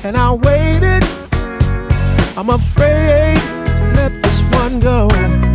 and I waited. I'm afraid to let this one go.